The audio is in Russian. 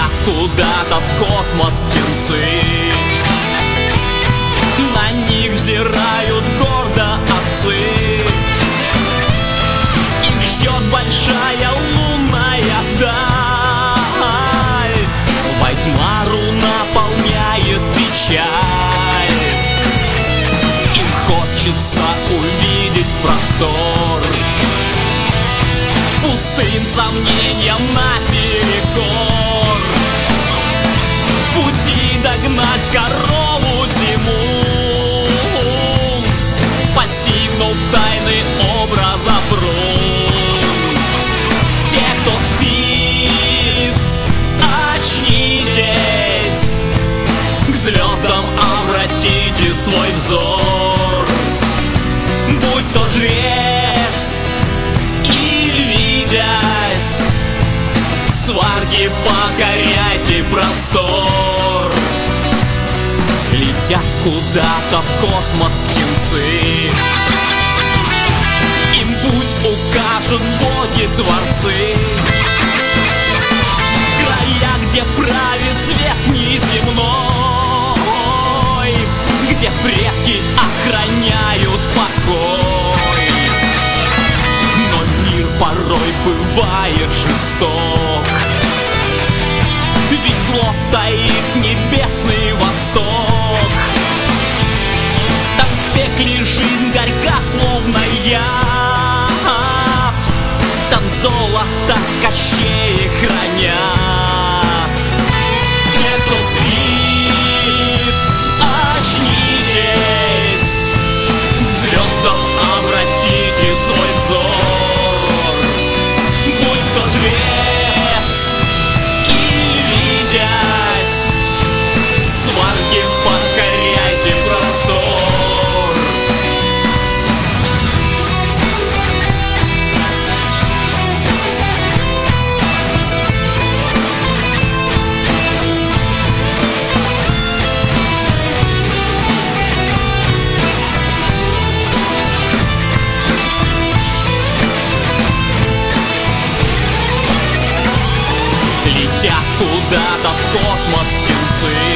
Летят куда-то в космос птенцы, на них взирают гордо отцы. Их ждет большая лунная даль, Вайтмару наполняет печаль. Им хочется увидеть простор, пустым сомнениям наперекор. Пути догнать корову зиму, постигнув тайны образа рун. Те, кто спит, очнитесь, к звездам обратите свой взор. Будь то жрец или витязь, сварги покоряйте простор. Летят куда-то в космос птенцы, им путь укажут боги-творцы. В края, где правит свет неземной, где предки охраняют покой. Но мир порой бывает жесток, ведь зло таит небесный восток. Там в пекле жизнь горька, словно яд, там золото Кощеи хранят. Те, кто спит, очнитесь, к звездам обратите свой взор. Будь то жрец или витязь, сварги покоряйте простор. Летят куда-то в космос птенцы,